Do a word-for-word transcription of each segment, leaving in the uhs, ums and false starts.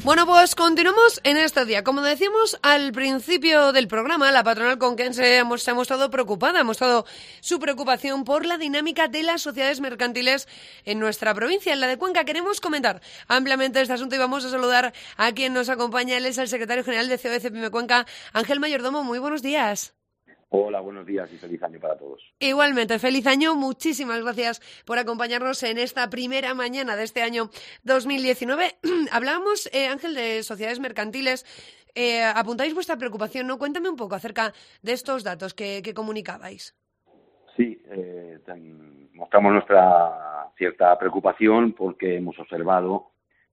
Bueno, pues continuamos en este día. Como decíamos al principio del programa, la patronal conquense se ha mostrado preocupada, ha mostrado su preocupación por la dinámica de las sociedades mercantiles en nuestra provincia, en la de Cuenca. Queremos comentar ampliamente este asunto y vamos a saludar a quien nos acompaña. Él es el secretario general de C O E C Pyme Cuenca, Ángel Mayordomo. Muy buenos días. Hola, buenos días y feliz año para todos. Igualmente, feliz año. Muchísimas gracias por acompañarnos en esta primera mañana de este año dos mil diecinueve. Hablábamos, eh, Ángel, de sociedades mercantiles. Eh, apuntáis vuestra preocupación, ¿no? Cuéntame un poco acerca de estos datos que, que comunicabais. Sí, eh, ten, mostramos nuestra cierta preocupación porque hemos observado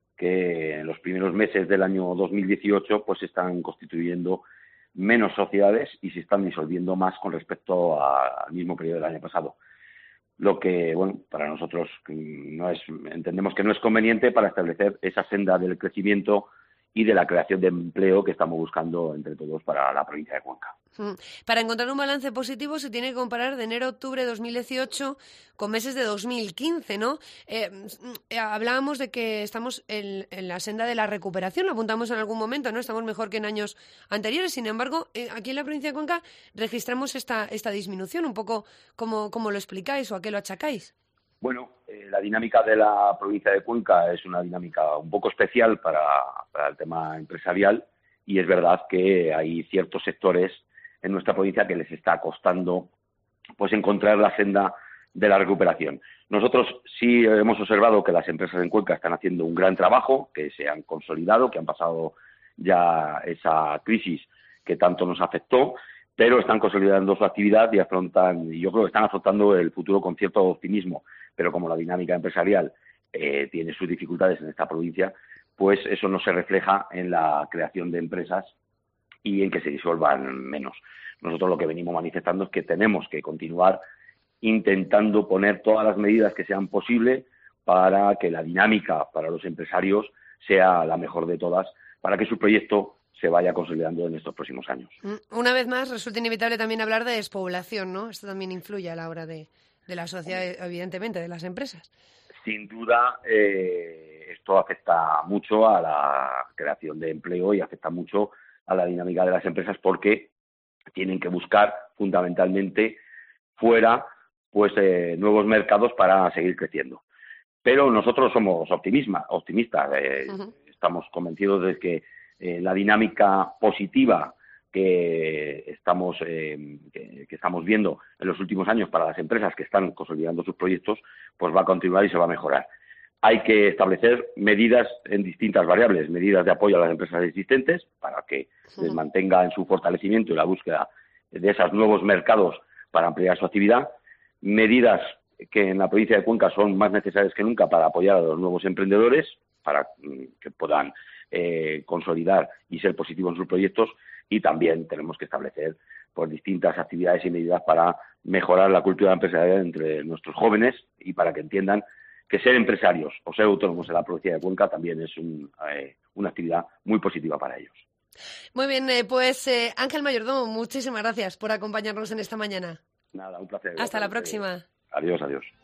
que en los primeros meses del año dos mil dieciocho pues se están constituyendo menos sociedades y se están disolviendo más con respecto a, al mismo periodo del año pasado. Lo que, bueno, para nosotros no es, entendemos que no es conveniente para establecer esa senda del crecimiento y de la creación de empleo que estamos buscando entre todos para la provincia de Cuenca. Para encontrar un balance positivo se tiene que comparar de enero a octubre de dos mil dieciocho con meses de dos mil quince, ¿no? Eh, eh, hablábamos de que estamos en, en la senda de la recuperación, lo apuntamos en algún momento, ¿no? Estamos mejor que en años anteriores. Sin embargo, eh, aquí en la provincia de Cuenca registramos esta, esta disminución. Un poco, ¿cómo, cómo lo explicáis o a qué lo achacáis? Bueno, eh, la dinámica de la provincia de Cuenca es una dinámica un poco especial para, para el tema empresarial y es verdad que hay ciertos sectores en nuestra provincia que les está costando pues encontrar la senda de la recuperación. Nosotros sí hemos observado que las empresas en Cuenca están haciendo un gran trabajo, que se han consolidado, que han pasado ya esa crisis que tanto nos afectó, pero están consolidando su actividad y afrontan, y yo creo que están afrontando el futuro con cierto optimismo, pero como la dinámica empresarial eh, tiene sus dificultades en esta provincia, pues eso no se refleja en la creación de empresas y en que se disuelvan menos. Nosotros lo que venimos manifestando es que tenemos que continuar intentando poner todas las medidas que sean posibles para que la dinámica para los empresarios sea la mejor de todas, para que su proyecto se vaya consolidando en estos próximos años. Una vez más, resulta inevitable también hablar de despoblación, ¿no? Esto también influye a la hora de, de la sociedad, evidentemente, de las empresas. Sin duda, eh, esto afecta mucho a la creación de empleo y afecta mucho a la dinámica de las empresas porque tienen que buscar fundamentalmente fuera pues eh, nuevos mercados para seguir creciendo. Pero nosotros somos optimistas, optimistas eh, uh-huh. Estamos convencidos de que eh, la dinámica positiva que estamos eh, que, que estamos viendo en los últimos años para las empresas que están consolidando sus proyectos, pues va a continuar y se va a mejorar. Hay que establecer medidas en distintas variables, medidas de apoyo a las empresas existentes para que sí. les mantenga en su fortalecimiento y la búsqueda de esos nuevos mercados para ampliar su actividad, medidas que en la provincia de Cuenca son más necesarias que nunca para apoyar a los nuevos emprendedores, para que puedan eh, consolidar y ser positivos en sus proyectos, y también tenemos que establecer pues, distintas actividades y medidas para mejorar la cultura empresarial entre nuestros jóvenes y para que entiendan que ser empresarios o ser autónomos en la provincia de Cuenca también es un, eh, una actividad muy positiva para ellos. Muy bien, eh, pues eh, Ángel Mayordomo, muchísimas gracias por acompañarnos en esta mañana. Nada, un placer. Hasta la próxima. Adiós, adiós.